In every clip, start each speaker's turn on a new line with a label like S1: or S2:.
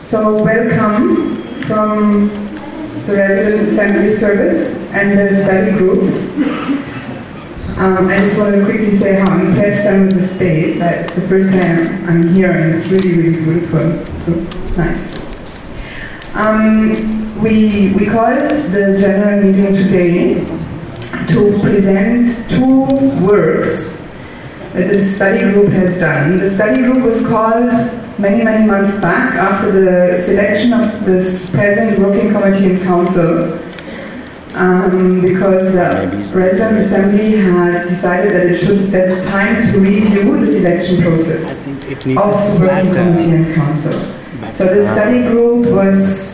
S1: So welcome from the Residence Assembly Service and the study group. I just want to quickly say how impressed I am with the space. It's the first time I'm here and it's really, really beautiful. So nice. We called the general meeting today to present two works that the study group has done. The study group was called many months back after the selection of this present working committee and council, because the Residence Assembly had decided that it's time to review the selection process of the working committee and council. So the study group was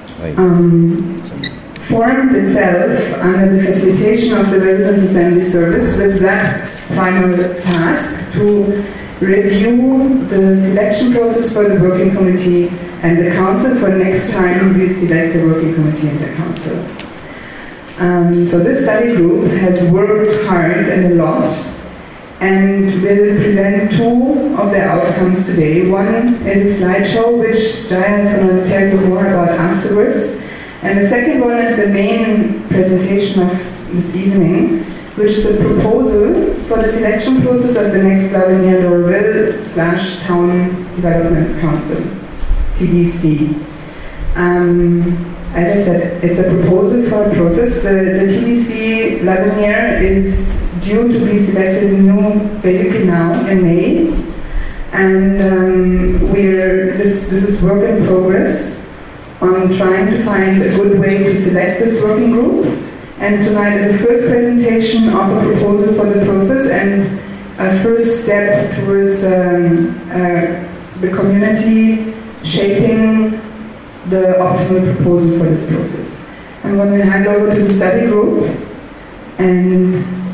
S1: formed itself under the facilitation of the Residence Assembly Service with that final task to review the selection process for the working committee and the council for next time we select the working committee and the council. So this study group has worked hard and a lot and will present two of their outcomes today. One is a slideshow which Jaya is going to tell you more about afterwards, and the second one is the main presentation of this evening, which is a proposal for the selection process of the next Lavenier-Lorville/Town Development Council, TDC. As I said, it's a proposal for a process. The TDC Lavenier is due to be selected basically now in May, and this is work in progress on trying to find a good way to select this working group. And tonight is the first presentation of a proposal for the process and a first step towards the community shaping the optimal proposal for this process. I'm going to hand over to the study group and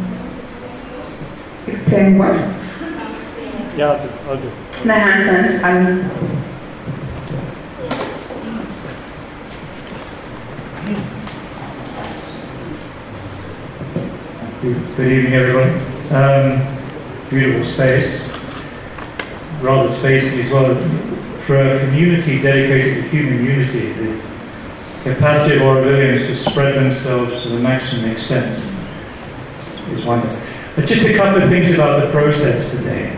S1: explain what?
S2: Yeah, I'll do.
S1: My hands are
S2: Good evening, everyone. Beautiful space, rather spacey as well. For a community dedicated to human unity, the capacity of Aurovilians to spread themselves to the maximum extent is wonderful. But just a couple of things about the process today.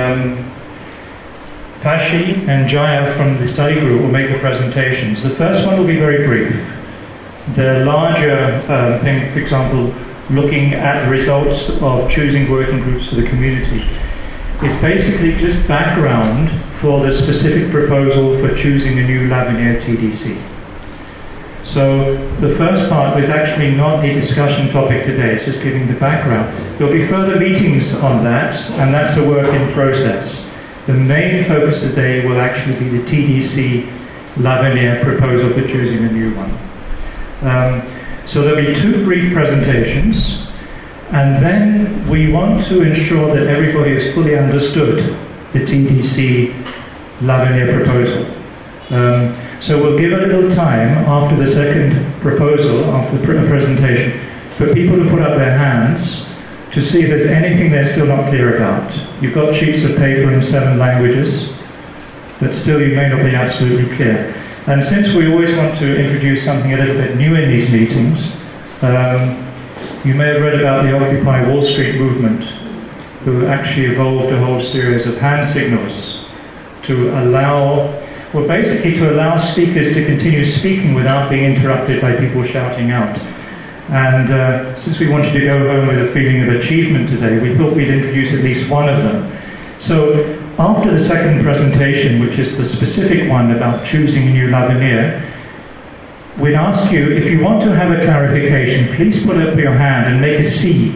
S2: Pashi and Jaya from the study group will make the presentations. The first one will be very brief. The larger thing, for example, looking at the results of choosing working groups for the community, is basically just background for the specific proposal for choosing a new Lavenier TDC. So the first part is actually not a discussion topic today, it's just giving the background. There'll be further meetings on that, and that's a work in process. The main focus today will actually be the TDC Lavenier proposal for choosing a new one. So there'll be two brief presentations, and then we want to ensure that everybody has fully understood the TDC Lavenier proposal. So we'll give a little time after the second proposal, after the presentation, for people to put up their hands to see if there's anything they're still not clear about. You've got sheets of paper in 7 languages, but still you may not be absolutely clear. And since we always want to introduce something a little bit new in these meetings, you may have read about the Occupy Wall Street movement, who actually evolved a whole series of hand signals to allow speakers to continue speaking without being interrupted by people shouting out. And since we wanted to go home with a feeling of achievement today, we thought we'd introduce at least one of them. So after the second presentation, which is the specific one about choosing a new Lavenier, we'd ask you, if you want to have a clarification, please put up your hand and make a C.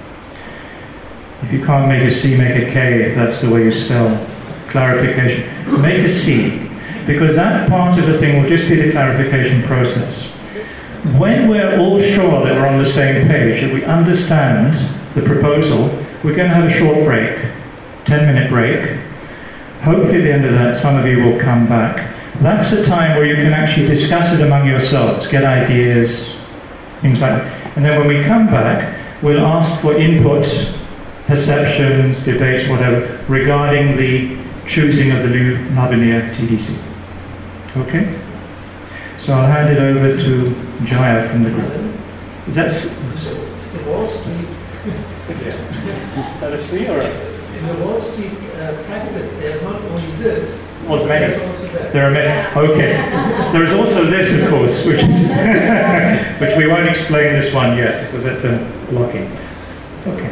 S2: If you can't make a C, make a K, if that's the way you spell clarification. Make a C, because that part of the thing will just be the clarification process. When we're all sure that we're on the same page, that we understand the proposal, we're going to have a short break, 10-minute break. Hopefully at the end of that, some of you will come back. That's the time where you can actually discuss it among yourselves, get ideas, things like that. And then when we come back, we'll ask for input, perceptions, debates, whatever, regarding the choosing of the new Lavenier TDC. Okay? So I'll hand it over to Jaya from the group. Is that
S3: the Wall Street?
S2: Is that a C or a?
S3: In the Wall Street practice, there's not only this.
S2: There's many.
S3: There's also that.
S2: There are many. Okay. There is also this, of course, which is which we won't explain this one yet because that's a blocking. Okay.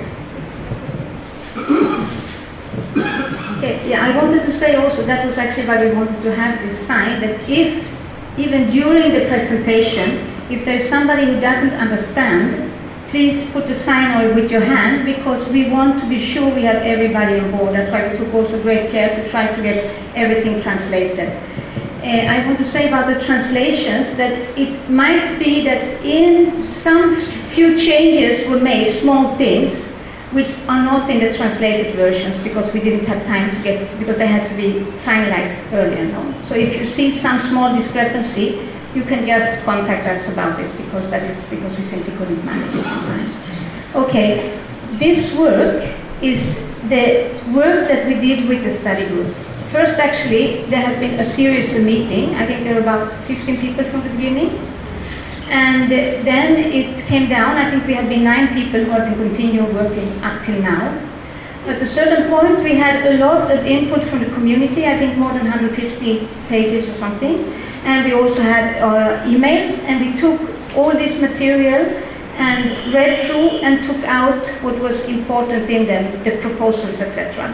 S4: Okay. Yeah, I wanted to say also that was actually why we wanted to have this sign that if even during the presentation, if there's somebody who doesn't understand, please put the sign on with your hand because we want to be sure we have everybody on board. That's why we took also great care to try to get everything translated. I want to say about the translations that it might be that in some few changes were made, small things, which are not in the translated versions because we didn't have time to get, because they had to be finalized earlier. No? So if you see some small discrepancy, you can just contact us about it because that is because we simply couldn't manage it on time. Okay, this work is the work that we did with the study group. First, actually, there has been a series of meeting. I think there were about 15 people from the beginning. And then it came down. I think we have been 9 people who have been continuing working up till now. At a certain point, we had a lot of input from the community, I think more than 150 pages or something. And we also had emails, and we took all this material and read through and took out what was important in them, the proposals, etc.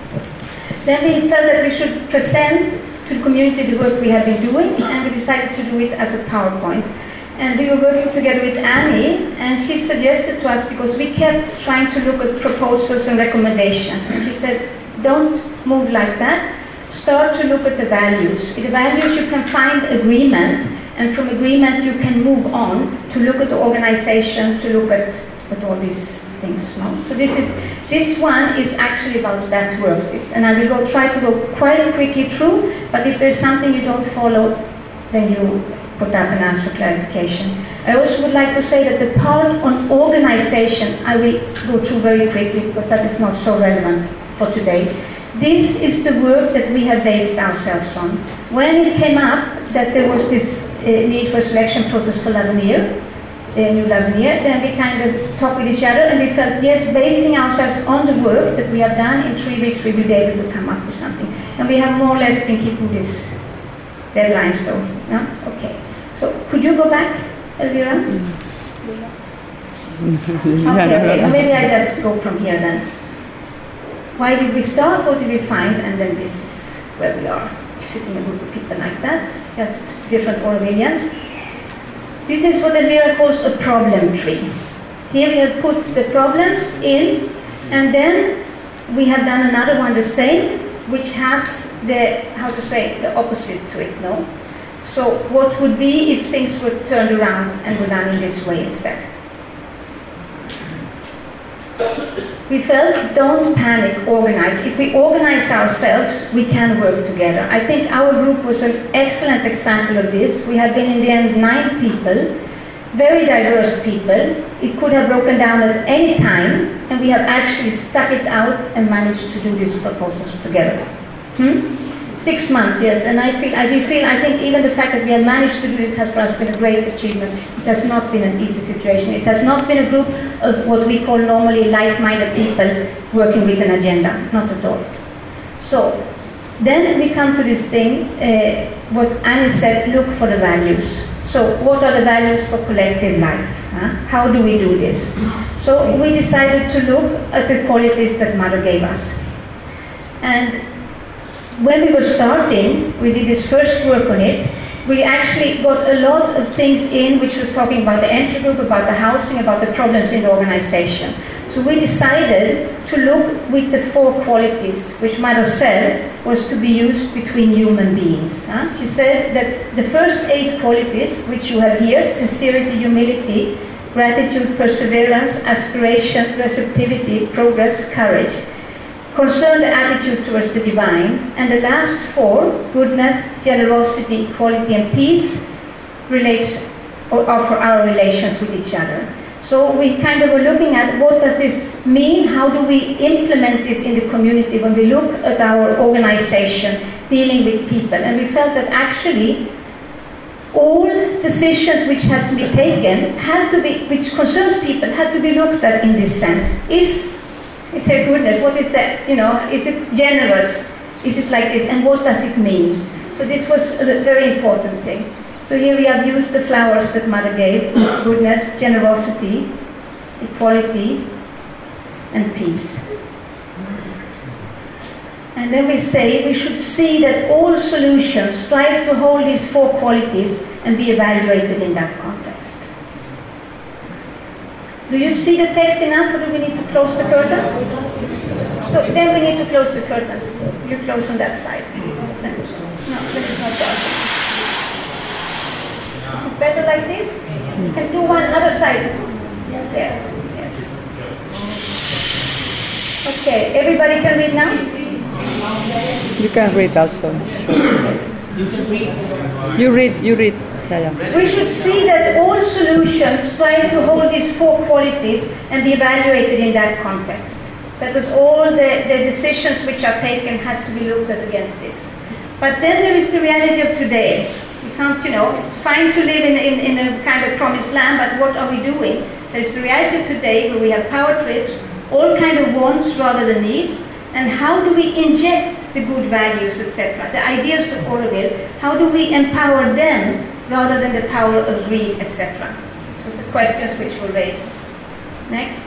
S4: Then we felt that we should present to the community the work we have been doing, and we decided to do it as a PowerPoint. And we were working together with Annie, and she suggested to us, because we kept trying to look at proposals and recommendations, and she said, don't move like that. Start to look at the values. In the values you can find agreement, and from agreement you can move on to look at the organization, to look at all these things. No? So this one is actually about that work. And I will try to go quite quickly through, but if there's something you don't follow, then you put up and ask for clarification. I also would like to say that the part on organization, I will go through very quickly because that is not so relevant for today. This is the work that we have based ourselves on. When it came up that there was this need for selection process for L'Avenir, New L'Avenir, then we kind of talked with each other and we felt, yes, basing ourselves on the work that we have done, in 3 weeks we will be able to come up with something. And we have more or less been keeping this deadlines though. Yeah? Okay. So could you go back, Elvira? Okay. Maybe I just go from here then. Why did we start? What did we find? And then this is where we are, sitting a group of people like that, just different opinions. This is what Elvira calls a problem tree. Here we have put the problems in, and then we have done another one the same, which has the, how to say, the opposite to it, no? So what would be if things were turned around and were done in this way instead? We felt, don't panic, organize. If we organize ourselves, we can work together. I think our group was an excellent example of this. We had been in the end 9 people, very diverse people. It could have broken down at any time, and we have actually stuck it out and managed to do these proposals together. 6 months, yes, and I think even the fact that we have managed to do this has for us been a great achievement. It has not been an easy situation. It has not been a group of what we call normally like-minded people working with an agenda, not at all. So, then we come to this thing, what Annie said, look for the values. So, what are the values for collective life? How do we do this? So, we decided to look at the qualities that Mother gave us. And when we were starting, we did this first work on it, we actually got a lot of things in which was talking about the entry group, about the housing, about the problems in the organization. So we decided to look with the 4 qualities, which Mother said was to be used between human beings. She said that the first 8 qualities, which you have here, sincerity, humility, gratitude, perseverance, aspiration, receptivity, progress, courage, concern the attitude towards the divine, and the last 4, goodness, generosity, equality, and peace, relates or are for our relations with each other. So we kind of were looking at what does this mean, how do we implement this in the community when we look at our organization, dealing with people. And we felt that actually all decisions which have to be taken which concerns people, have to be looked at in this sense. Is it a goodness? What is that? Is it generous? Is it like this? And what does it mean? So this was a very important thing. So here we have used the flowers that Mother gave: goodness, generosity, equality, and peace. And then we say we should see that all solutions strive to hold these 4 qualities and be evaluated in that context. Do you see the text enough, or do we need to close the curtains? So then we need to close the curtains. You close on that side. No, that is not dark. Is it better like this? You can do one other side. There. Yes. Okay, everybody can read now?
S5: You can read also. You read.
S4: We should see that all solutions strive to hold these 4 qualities and be evaluated in that context. That was all the decisions which are taken has to be looked at against this. But then there is the reality of today. We can't, it's fine to live in a kind of promised land, but what are we doing? There's the reality of today where we have power trips, all kind of wants rather than needs, and how do we inject the good values, etc., the ideas of Orwell, how do we empower them rather than the power of greed, etc.? So the questions which were raised. Next.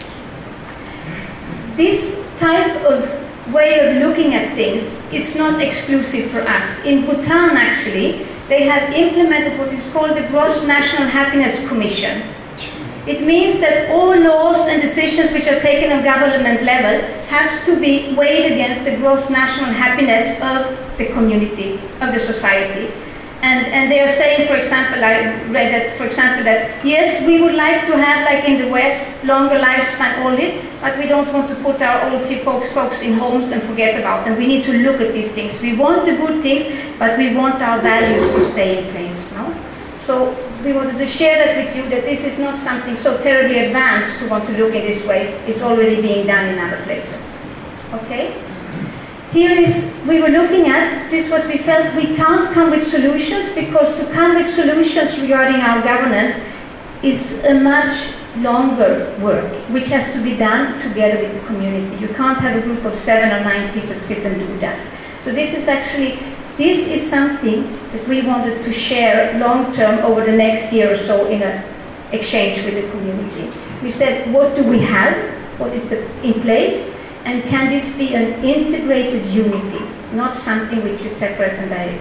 S4: This type of way of looking at things, it's not exclusive for us. In Bhutan, actually, they have implemented what is called the Gross National Happiness Commission. It means that all laws and decisions which are taken on government level has to be weighed against the gross national happiness of the community, of the society. And they are saying, for example, I read that, for example, that yes, we would like to have, like in the West, longer lifespan, all this, but we don't want to put our old folks in homes and forget about them. We need to look at these things. We want the good things, but we want our values to stay in place. No? So we wanted to share that with you, that this is not something so terribly advanced to want to look in this way. It's already being done in other places. Okay? Here is, we were looking at, this was, we felt we can't come with solutions, because to come with solutions regarding our governance is a much longer work, which has to be done together with the community. You can't have a group of 7 or 9 people sit and do that. So this is actually, this is something that we wanted to share long term over the next year or so in an exchange with the community. We said, what do we have? What is in place? And can this be an integrated unity, not something which is separate and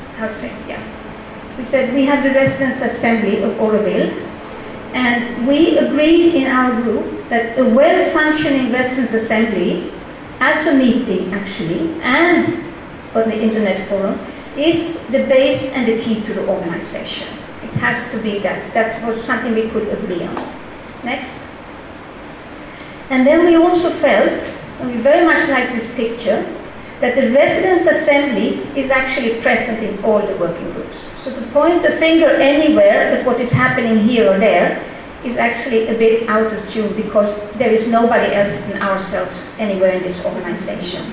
S4: We said we have the Residents' Assembly of Oroville, and we agreed in our group that a well-functioning Residents' Assembly, as a meeting actually, and on the Internet Forum, is the base and the key to the organization. It has to be that. That was something we could agree on. Next. And then we also felt, and we very much like this picture, that the Residents' Assembly is actually present in all the working groups. So to point the finger anywhere at what is happening here or there is actually a bit out of tune, because there is nobody else than ourselves anywhere in this organization.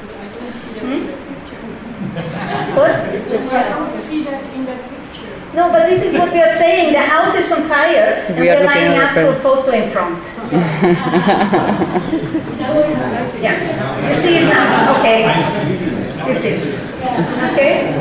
S4: What?
S6: I don't see that in that picture.
S4: No, but this is what we are saying. The house is on fire, and we're lining up for a photo in front. Yeah, you see it now. Okay, this is okay.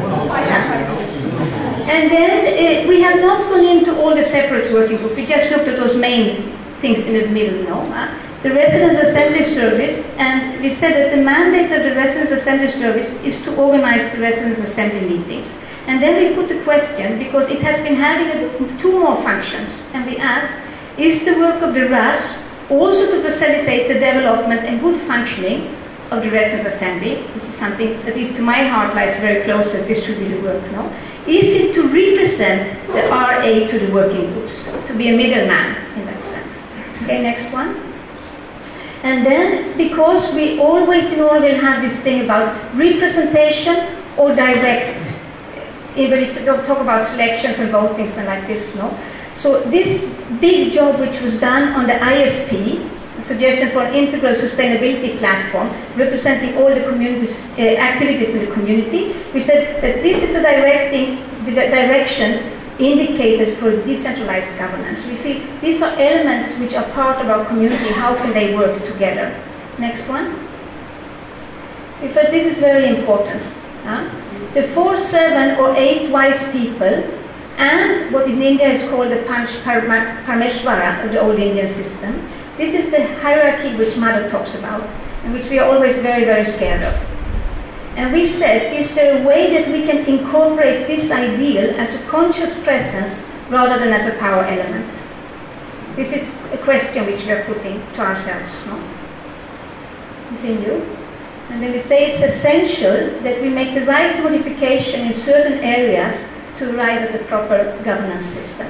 S4: And then we have not gone into all the separate working groups. We just looked at those main things in the middle. The Residents' Assembly Service, and we said that the mandate of the Residents' Assembly Service is to organize the Residents' Assembly meetings. And then we put the question, because it has been having 2 more functions, and we asked, is the work of the RAS also to facilitate the development and good functioning of the Residents' Assembly, which is something, at least to my heart, lies very close, that this should be the work, no? Is it to represent the RA to the working groups, to be a middleman in that sense? Okay, next one. And then, because we always in Orwell have this thing about representation or direct, even if we talk about selections and votings and like this, no? So this big job which was done on the ISP, suggestion for an integral sustainability platform representing all the communities, activities in the community. We said that this is the direction indicated for decentralized governance. We feel these are elements which are part of our community. How can they work together? Next one. We felt this is very important. The 4, 7 or 8 wise people and what in India is called the Parameshvara of the old Indian system. This is the hierarchy which Mother talks about and which we are always very, very scared of. And we said, is there a way that we can incorporate this ideal as a conscious presence rather than as a power element? This is a question which we are putting to ourselves. No? Continue. And then we say it's essential that we make the right modification in certain areas to arrive at the proper governance system.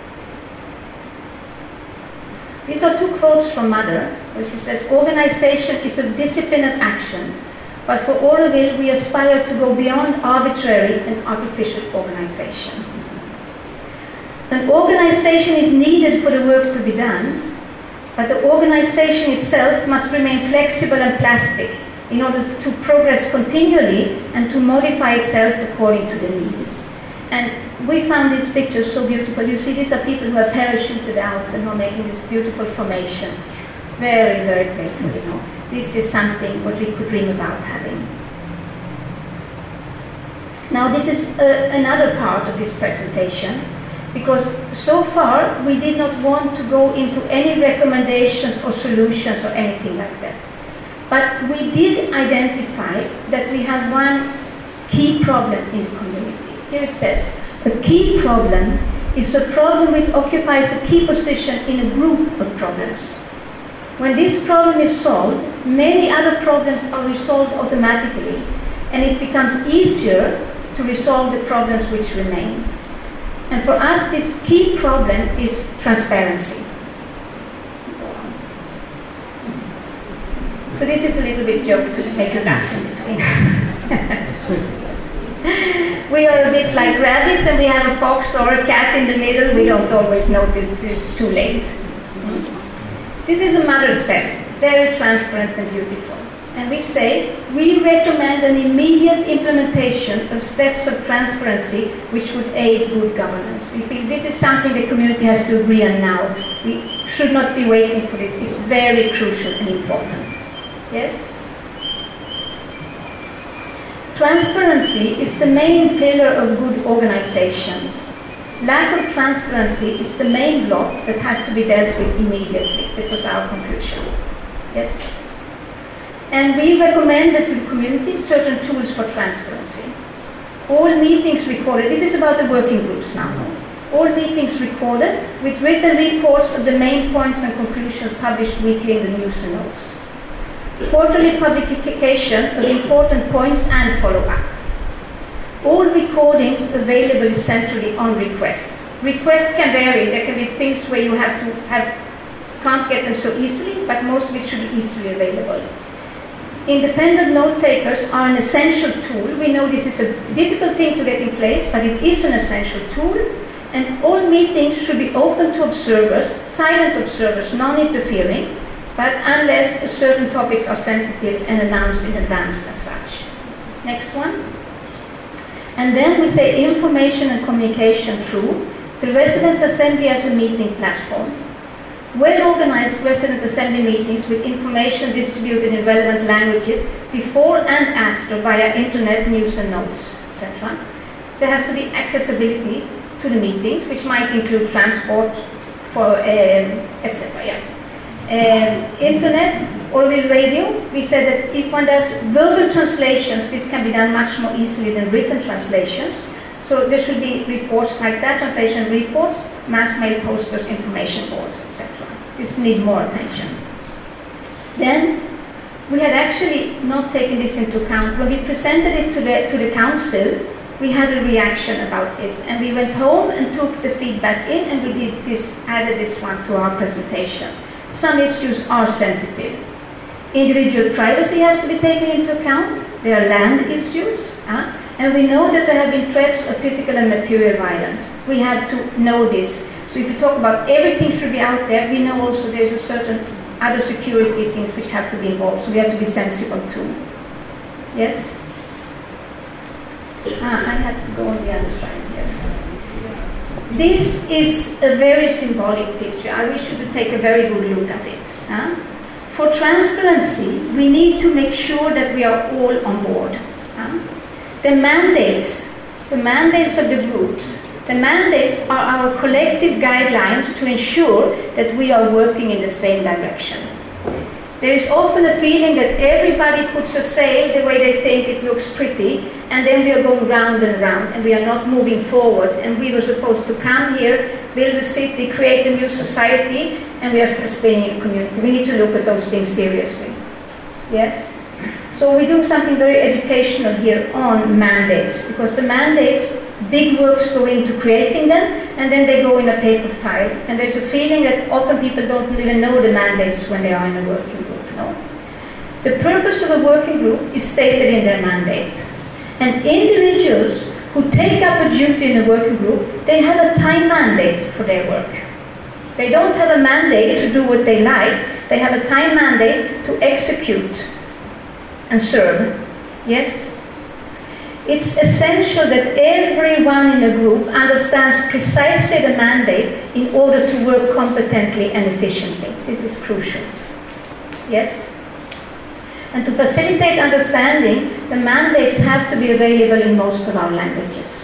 S4: These are 2 quotes from Mother, where she says, organization is a discipline of action, but for Auroville we aspire to go beyond arbitrary and artificial organization. An organization is needed for the work to be done, but the organization itself must remain flexible and plastic in order to progress continually and to modify itself according to the need. And we found these pictures so beautiful. You see, these are people who are parachuted out and who are making this beautiful formation. Very, very grateful, you know. This is something what we could dream about having. Now, this is another part of this presentation, because so far we did not want to go into any recommendations or solutions or anything like that. But we did identify that we have one key problem in the community. Here it says, a key problem is a problem which occupies a key position in a group of problems. When this problem is solved, many other problems are resolved automatically, and it becomes easier to resolve the problems which remain. And for us, this key problem is transparency. So this is a little bit joke to make a laugh in between. We are a bit like rabbits and we have a fox or a cat in the middle. We don't always know that it's too late. This is a Mother cell, very transparent and beautiful. And we say, we recommend an immediate implementation of steps of transparency which would aid good governance. We feel this is something the community has to agree on now. We should not be waiting for this. It's very crucial and important. Yes? Transparency is the main pillar of good organization. Lack of transparency is the main block that has to be dealt with immediately. That was our conclusion. Yes? And we recommended to the community certain tools for transparency. All meetings recorded, this is about the working groups now. All meetings recorded with written reports of the main points and conclusions published weekly in the news and notes. Quarterly publication of important points and follow-up. All recordings available centrally on request. Request can vary. There can be things where you can't get them so easily, but most of it should be easily available. Independent note takers are an essential tool. We know this is a difficult thing to get in place, but it is an essential tool. And all meetings should be open to observers, silent observers, non-interfering, but unless certain topics are sensitive and announced in advance as such. Next one. And then we say information and communication through the Residents' Assembly as a meeting platform. Well-organized Resident Assembly meetings with information distributed in relevant languages before and after via internet, news and notes, etc. There has to be accessibility to the meetings, which might include transport for etc. Yeah. Internet or with radio, we said that if one does verbal translations, this can be done much more easily than written translations. So there should be reports like that, translation reports, mass mail posters, information boards, etc. This needs more attention. Then we had actually not taken this into account. When we presented it to the council, we had a reaction about this, and we went home and took the feedback in, and we did this, added this one to our presentation. Some issues are sensitive. Individual privacy has to be taken into account. There are land issues, and we know that there have been threats of physical and material violence. We have to know this. So if you talk about everything should be out there, we know also there is a certain other security things which have to be involved. So we have to be sensible too. Yes? I have to go on the other side here. This is a very symbolic picture. I wish you to take a very good look at it. For transparency, we need to make sure that we are all on board. The mandates of the groups, the mandates are our collective guidelines to ensure that we are working in the same direction. There is often a feeling that everybody puts a sail the way they think it looks pretty, and then we are going round and round, and we are not moving forward. And we were supposed to come here, build a city, create a new society, and we are spinning a community. We need to look at those things seriously. Yes? So we do something very educational here on mandates, because the mandates, big works go into creating them, and then they go in a paper file. And there's a feeling that often people don't even know the mandates when they are in a working group. No. The purpose of a working group is stated in their mandate. And individuals who take up a duty in a working group, they have a time mandate for their work. They don't have a mandate to do what they like. They have a time mandate to execute and serve. Yes? It's essential that everyone in a group understands precisely the mandate in order to work competently and efficiently. This is crucial. Yes? And to facilitate understanding, the mandates have to be available in most of our languages.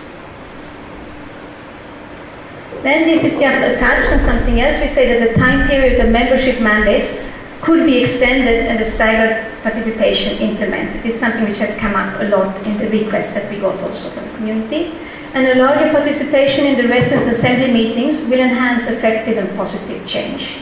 S4: Then this is just a touch on something else. We say that the time period of membership mandates could be extended and the staggered participation implemented. This is something which has come up a lot in the requests that we got also from the community. And a larger participation in the residence assembly meetings will enhance effective and positive change.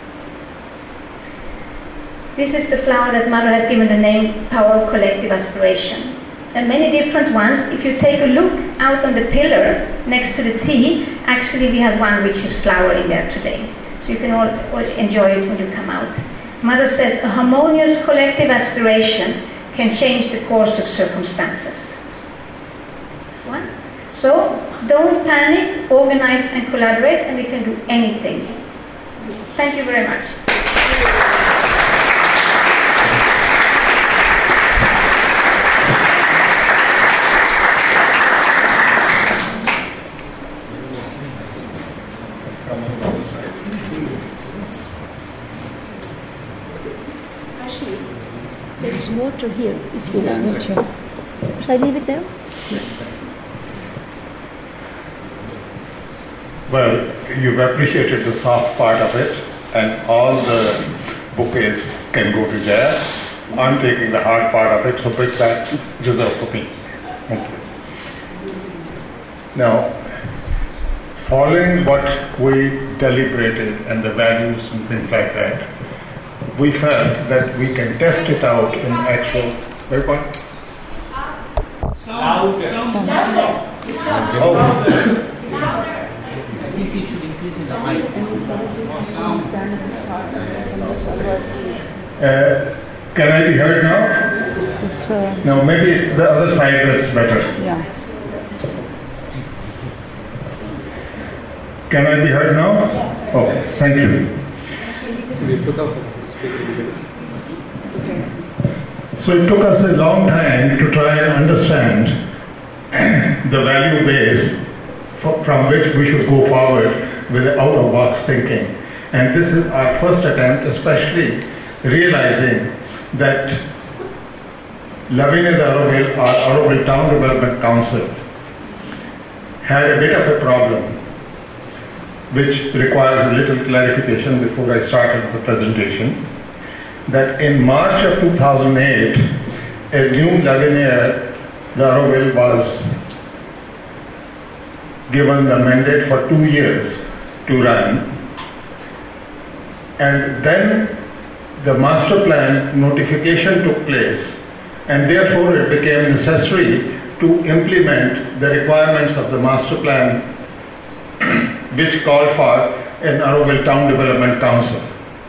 S4: This is the flower that Mother has given the name Power of Collective Aspiration. And many different ones. If you take a look out on the pillar next to the T, actually we have one which is flowering there today. So you can all enjoy it when you come out. Mother says, a harmonious collective aspiration can change the course of circumstances. This one. So, don't panic, organize and collaborate, and we can do anything. Thank you very much.
S7: There is water here, if you want. Should I leave it there?
S8: Well, you've appreciated the soft part of it, and all the bouquets can go to there. I'm taking the hard part of it, so that's reserved for me. Thank you. Now, following what we deliberated and the values and things like that, we felt that we can test it out in actual. Wait, what?
S3: I think it should increase in the height.
S8: Can I be heard now? No, maybe it's the other side that's better.
S5: Yeah.
S8: Can I be heard now? Okay, thank you. So it took us a long time to try and understand the value base from which we should go forward with the out-of-box thinking. And this is our first attempt, especially realizing that Lavigny de Arroville, or Arroville Town Development Council, had a bit of a problem, which requires a little clarification before I started the presentation. That in March of 2008, a new Lavigny de Arroville was given the mandate for 2 years to run. And then the master plan notification took place, and therefore it became necessary to implement the requirements of the master plan which called for an Arroville Town Development Council.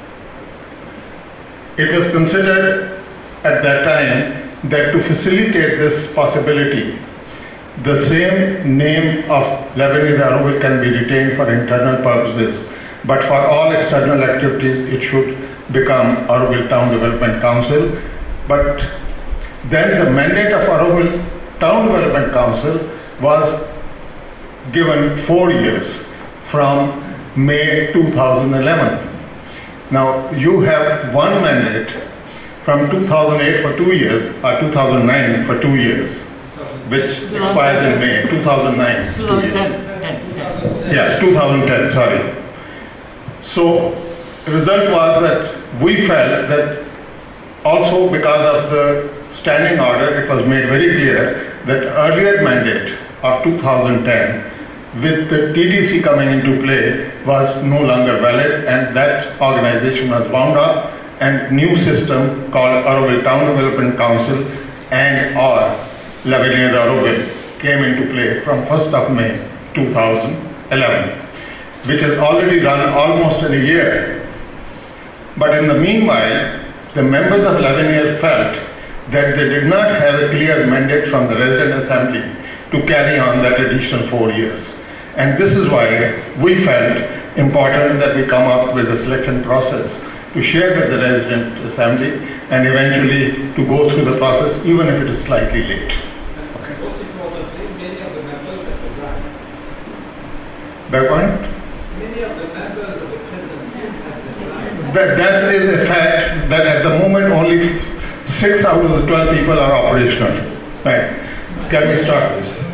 S8: It was considered at that time that to facilitate this possibility, the same name of Lavigny de Arroville can be retained for internal purposes, but for all external activities it should become Auroville Town Development Council. But then the mandate of Auroville Town Development Council was given 4 years from May 2011. Now you have one mandate from 2008 for 2 years or 2009 for 2 years, which expires in May 2009.
S3: 2010.
S8: Yeah, 2010, sorry. So the result was that we felt that also because of the standing order, it was made very clear that earlier mandate of 2010 with the TDC coming into play was no longer valid, and that organization was wound up, and new system called Auroville Town Development Council and or L'Avenir d'Auroville came into play from 1st of May 2011, which has already run almost in a year. But in the meanwhile, the members of L'Avenir felt that they did not have a clear mandate from the resident assembly to carry on that additional 4 years. And this is why we felt important that we come up with a selection process to share with the resident assembly and eventually to go through the process even if it is slightly late.
S9: Most importantly, many of the members have resigned.
S8: Back point?
S9: Many of the members of the presidency have resigned.
S8: That is a fact that at the moment only 6 out of the 12 people are operational. Right. Can we start this?